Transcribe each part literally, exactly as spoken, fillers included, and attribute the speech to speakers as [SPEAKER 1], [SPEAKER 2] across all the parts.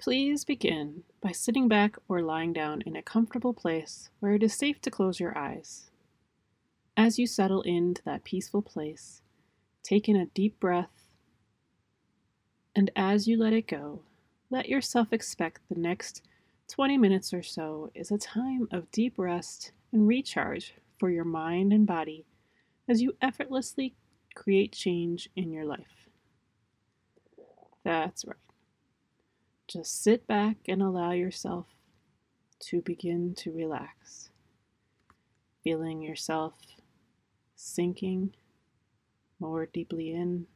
[SPEAKER 1] Please begin by sitting back or lying down in a comfortable place where it is safe to close your eyes. As you settle into that peaceful place, take in a deep breath, and as you let it go, let yourself expect the next twenty minutes or so is a time of deep rest and recharge for your mind and body as you effortlessly create change in your life. That's right. Just sit back and allow yourself to begin to relax, feeling yourself sinking more deeply in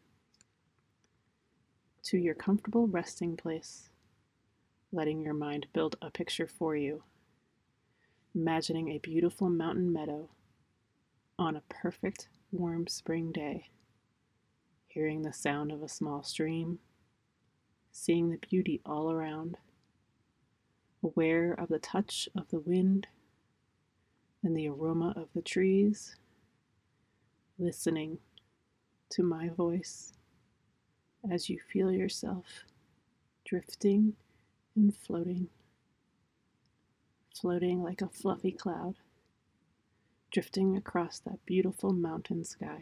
[SPEAKER 1] to your comfortable resting place, letting your mind build a picture for you, imagining a beautiful mountain meadow on a perfect warm spring day, hearing the sound of a small stream, seeing the beauty all around, aware of the touch of the wind and the aroma of the trees, listening to my voice as you feel yourself drifting and floating, floating like a fluffy cloud, drifting across that beautiful mountain sky.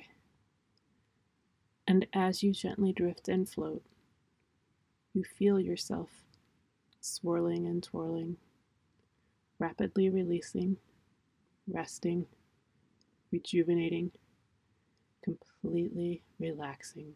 [SPEAKER 1] And as you gently drift and float, you feel yourself swirling and twirling, rapidly releasing, resting, rejuvenating, completely relaxing,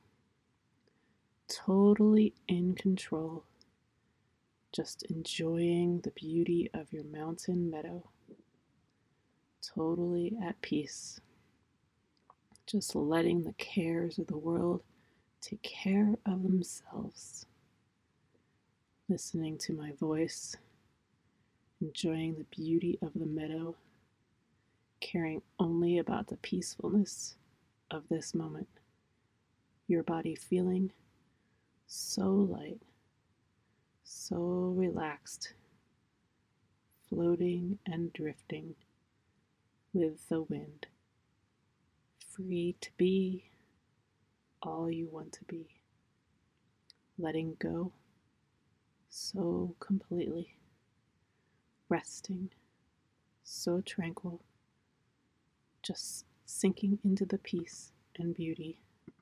[SPEAKER 1] totally in control, just enjoying the beauty of your mountain meadow, totally at peace, just letting the cares of the world take care of themselves, listening to my voice, enjoying the beauty of the meadow, caring only about the peacefulness of this moment, your body feeling so light, so relaxed, floating and drifting with the wind, free to be all you want to be, letting go so completely, resting so tranquil, just sinking into the peace and beauty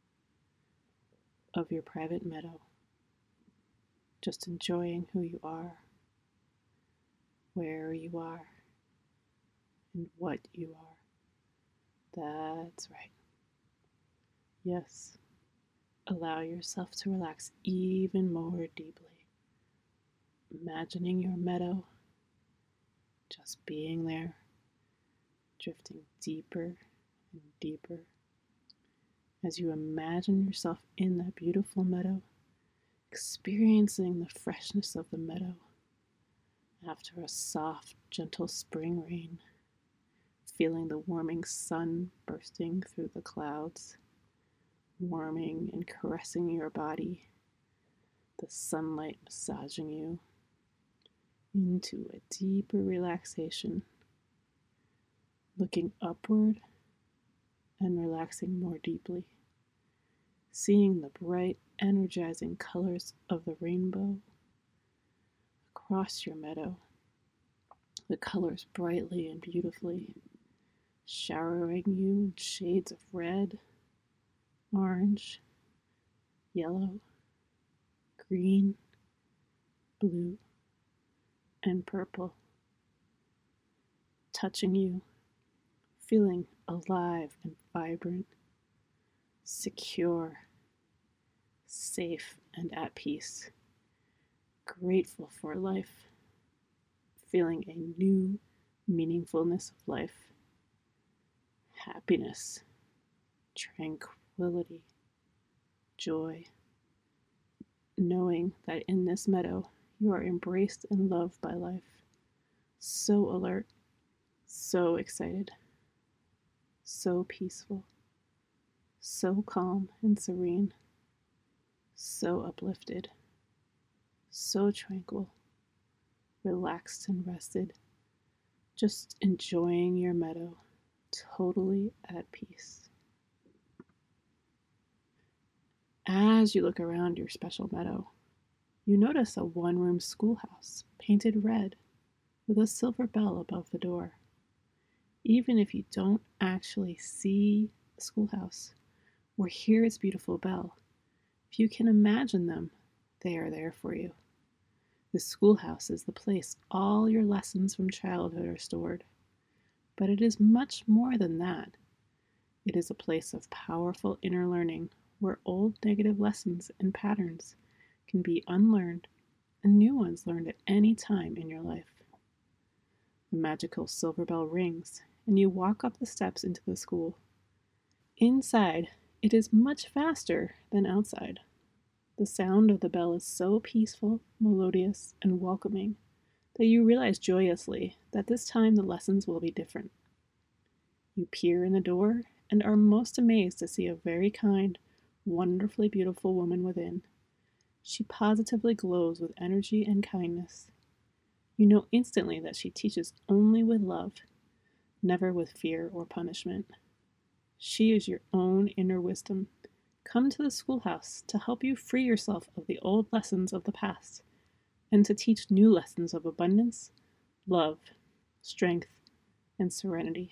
[SPEAKER 1] of your private meadow, just enjoying who you are, where you are, and what you are. That's right. Yes, allow yourself to relax even more deeply, imagining your meadow, just being there, drifting deeper and deeper. As you imagine yourself in that beautiful meadow, experiencing the freshness of the meadow after a soft, gentle spring rain, feeling the warming sun bursting through the clouds, warming and caressing your body, the sunlight massaging you into a deeper relaxation, looking upward and relaxing more deeply, seeing the bright, energizing colors of the rainbow across your meadow, the colors brightly and beautifully, showering you in shades of red, orange, yellow, green, blue, and purple, touching you, feeling alive and vibrant, secure, safe, and at peace, grateful for life, feeling a new meaningfulness of life, happiness, tranquility, joy, knowing that in this meadow you are embraced and loved by life, so alert, so excited, so peaceful, so calm and serene, so uplifted, so tranquil, relaxed and rested, just enjoying your meadow, totally at peace. As you look around your special meadow, You notice a one-room schoolhouse, painted red, with a silver bell above the door. Even if you don't actually see the schoolhouse or hear its beautiful bell, if you can imagine them, they are there for you. The schoolhouse is the place all your lessons from childhood are stored. But it is much more than that. It is a place of powerful inner learning where old negative lessons and patterns can be unlearned and new ones learned at any time in your life. The magical silver bell rings, and you walk up the steps into the school. Inside, it is much faster than outside. The sound of the bell is so peaceful, melodious, and welcoming that you realize joyously that this time the lessons will be different. You peer in the door and are most amazed to see a very kind, wonderfully beautiful woman within. She positively glows with energy and kindness. You know instantly that she teaches only with love, never with fear or punishment. She is your own inner wisdom, come to the schoolhouse to help you free yourself of the old lessons of the past and to teach new lessons of abundance, love, strength, and serenity.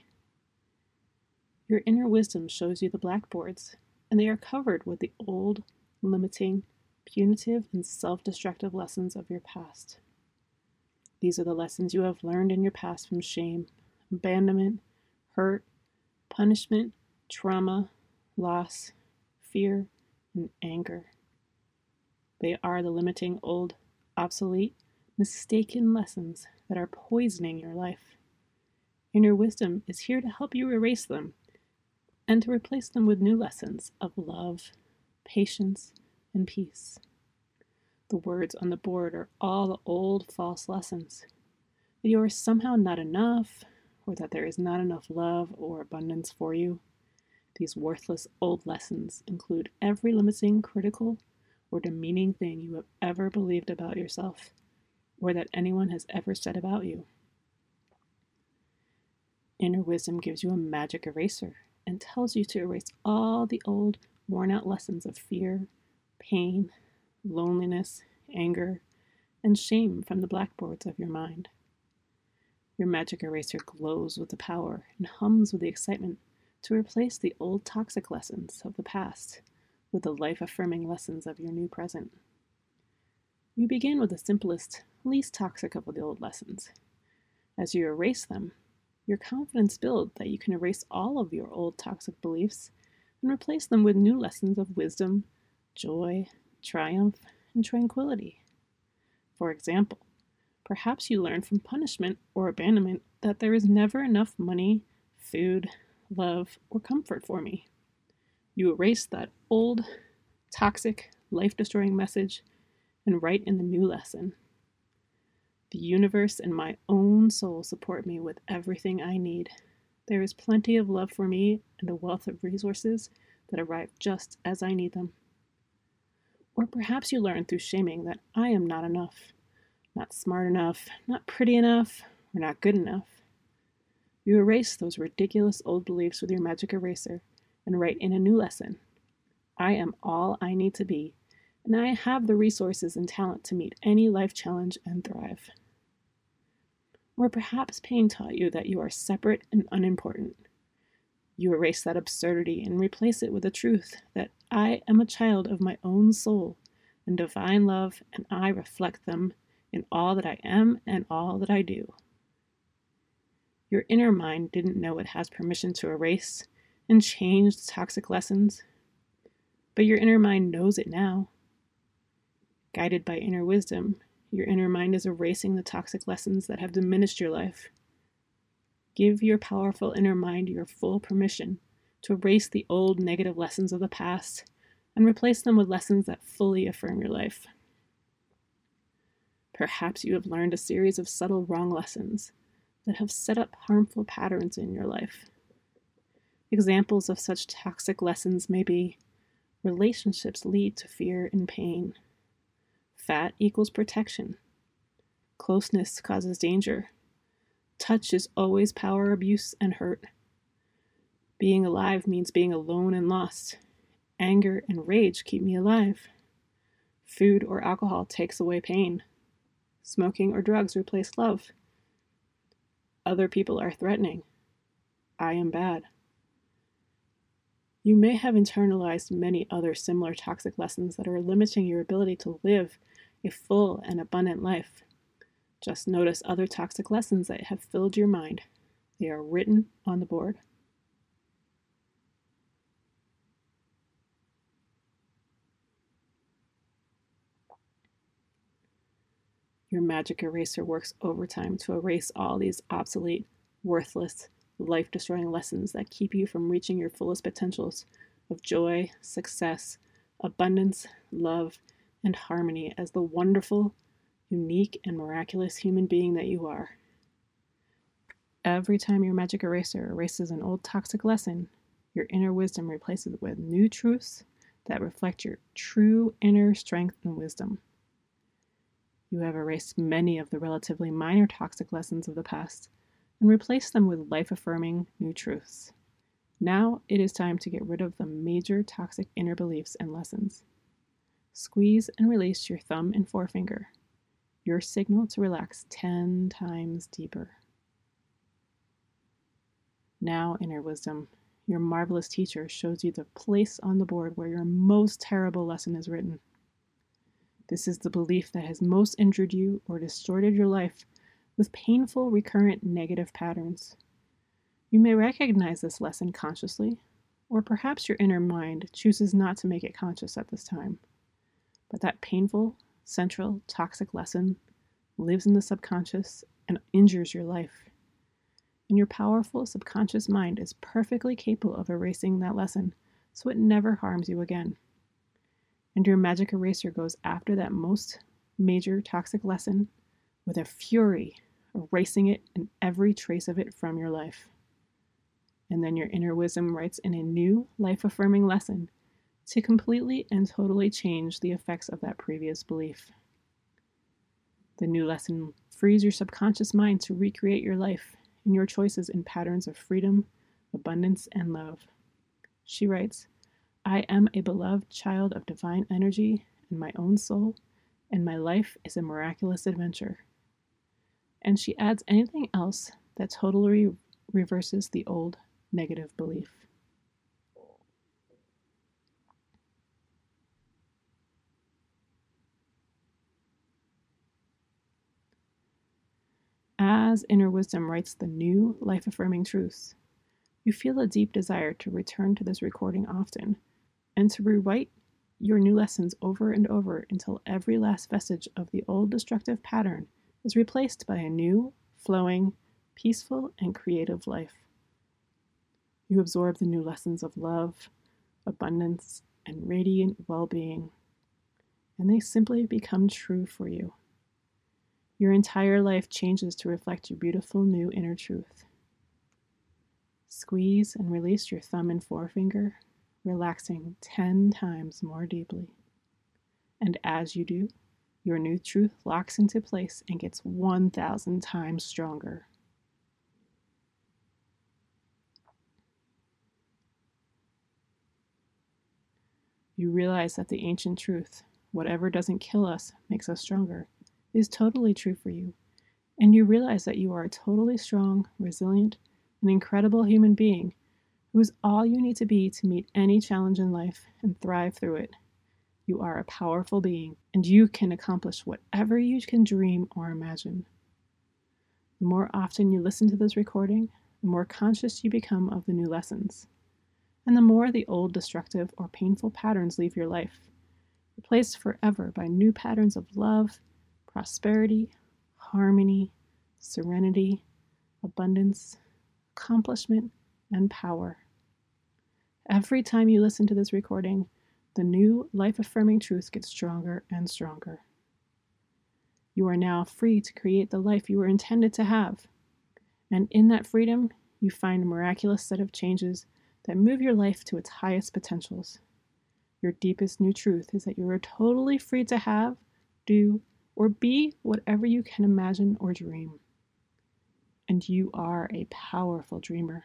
[SPEAKER 1] Your inner wisdom shows you the blackboards, and they are covered with the old, limiting, punitive, and self-destructive lessons of your past. These are the lessons you have learned in your past from shame, abandonment, hurt, punishment, trauma, loss, fear, and anger. They are the limiting, old, obsolete, mistaken lessons that are poisoning your life. Inner wisdom is here to help you erase them and to replace them with new lessons of love, patience, and peace. The words on the board are all the old false lessons, that you are somehow not enough, or that there is not enough love or abundance for you. These worthless old lessons include every limiting, critical, or demeaning thing you have ever believed about yourself, or that anyone has ever said about you. Inner wisdom gives you a magic eraser and tells you to erase all the old, worn-out lessons of fear, pain, loneliness, anger, and shame from the blackboards of your mind. Your magic eraser glows with the power and hums with the excitement to replace the old toxic lessons of the past with the life-affirming lessons of your new present. You begin with the simplest, least toxic of the old lessons. As you erase them, your confidence builds that you can erase all of your old toxic beliefs and replace them with new lessons of wisdom, joy, triumph, and tranquility. For example, perhaps you learn from punishment or abandonment that there is never enough money, food, love, or comfort for me. You erase that old, toxic, life-destroying message and write in the new lesson. The universe and my own soul support me with everything I need. There is plenty of love for me and a wealth of resources that arrive just as I need them. Or perhaps you learn through shaming that I am not enough, not smart enough, not pretty enough, or not good enough. You erase those ridiculous old beliefs with your magic eraser and write in a new lesson. I am all I need to be, and I have the resources and talent to meet any life challenge and thrive. Or perhaps pain taught you that you are separate and unimportant. You erase that absurdity and replace it with the truth that I am a child of my own soul and divine love, and I reflect them in all that I am and all that I do. Your inner mind didn't know it has permission to erase and change the toxic lessons, but your inner mind knows it now. Guided by inner wisdom, your inner mind is erasing the toxic lessons that have diminished your life. Give your powerful inner mind your full permission to erase the old negative lessons of the past and replace them with lessons that fully affirm your life. Perhaps you have learned a series of subtle wrong lessons that have set up harmful patterns in your life. Examples of such toxic lessons may be: relationships lead to fear and pain. Fat equals protection. Closeness causes danger. Touch is always power, abuse, and hurt. Being alive means being alone and lost. Anger and rage keep me alive. Food or alcohol takes away pain. Smoking or drugs replace love. Other people are threatening. I am bad. You may have internalized many other similar toxic lessons that are limiting your ability to live a full and abundant life. Just notice other toxic lessons that have filled your mind. They are written on the board. Your magic eraser works overtime to erase all these obsolete, worthless, life-destroying lessons that keep you from reaching your fullest potentials of joy, success, abundance, love, and harmony as the wonderful, unique, and miraculous human being that you are. Every time your magic eraser erases an old toxic lesson, your inner wisdom replaces it with new truths that reflect your true inner strength and wisdom. You have erased many of the relatively minor toxic lessons of the past and replaced them with life-affirming new truths. Now it is time to get rid of the major toxic inner beliefs and lessons. Squeeze and release your thumb and forefinger, your signal to relax ten times deeper. Now, inner wisdom, your marvelous teacher shows you the place on the board where your most terrible lesson is written. This is the belief that has most injured you or distorted your life with painful, recurrent negative patterns. You may recognize this lesson consciously, or perhaps your inner mind chooses not to make it conscious at this time. But that painful, central, toxic lesson lives in the subconscious and injures your life. And your powerful subconscious mind is perfectly capable of erasing that lesson so it never harms you again. And your magic eraser goes after that most major toxic lesson with a fury, erasing it and every trace of it from your life. And then your inner wisdom writes in a new, life-affirming lesson to completely and totally change the effects of that previous belief. The new lesson frees your subconscious mind to recreate your life and your choices in patterns of freedom, abundance, and love. She writes, I am a beloved child of divine energy in my own soul, and my life is a miraculous adventure. And she adds anything else that totally reverses the old negative belief. As inner wisdom writes the new life-affirming truths, you feel a deep desire to return to this recording often and to rewrite your new lessons over and over until every last vestige of the old destructive pattern is replaced by a new, flowing, peaceful, and creative life. You absorb the new lessons of love, abundance, and radiant well-being, and they simply become true for you. Your entire life changes to reflect your beautiful new inner truth. Squeeze and release your thumb and forefinger, relaxing ten times more deeply. And as you do, your new truth locks into place and gets one thousand times stronger. You realize that the ancient truth, whatever doesn't kill us makes us stronger, is totally true for you. And you realize that you are a totally strong, resilient, and incredible human being who is all you need to be to meet any challenge in life and thrive through it. You are a powerful being, and you can accomplish whatever you can dream or imagine. The more often you listen to this recording, the more conscious you become of the new lessons, and the more the old destructive or painful patterns leave your life, replaced forever by new patterns of love, prosperity, harmony, serenity, abundance, accomplishment, and power. Every time you listen to this recording, the new life-affirming truth gets stronger and stronger. You are now free to create the life you were intended to have. And in that freedom, you find a miraculous set of changes that move your life to its highest potentials. Your deepest new truth is that you are totally free to have, do, or be whatever you can imagine or dream. And you are a powerful dreamer.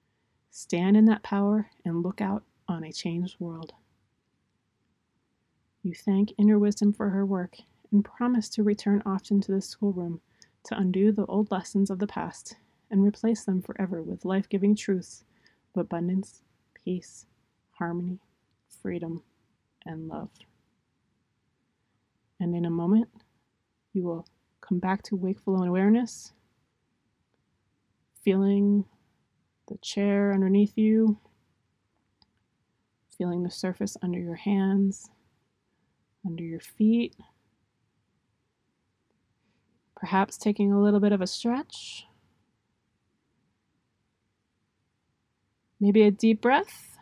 [SPEAKER 1] Stand in that power and look out on a changed world. You thank inner wisdom for her work and promise to return often to the schoolroom to undo the old lessons of the past and replace them forever with life-giving truths of abundance, peace, harmony, freedom, and love. And in a moment, you will come back to wakeful awareness, feeling the chair underneath you, feeling the surface under your hands, under your feet, perhaps taking a little bit of a stretch, maybe a deep breath,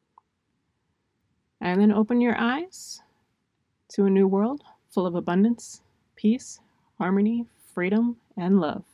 [SPEAKER 1] and then open your eyes to a new world full of abundance, peace, harmony, freedom, and love.